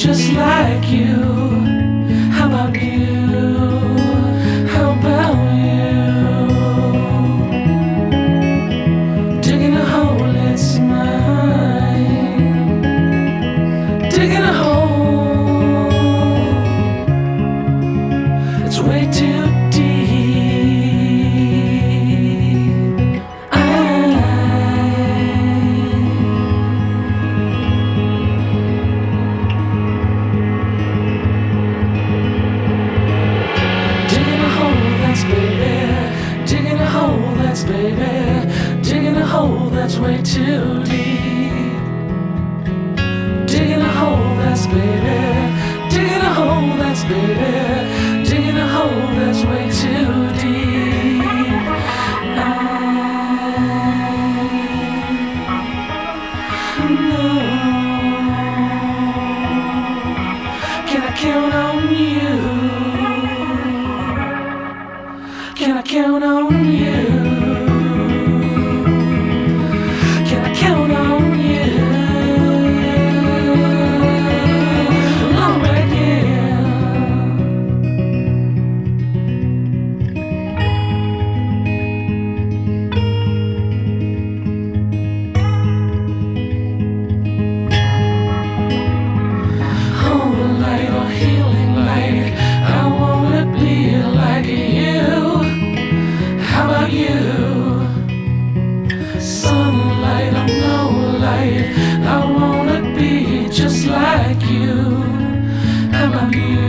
just like you. How about you? How about you? Digging a hole, it's mine. Digging a hole, it's way too deep. Baby, digging a hole that's way too deep. Digging a hole that's baby, digging a hole that's baby, digging a hole that's way too deep. I know. Can I count on you? Can I count on you? Sunlight or no light, I wanna be just like you. How about you?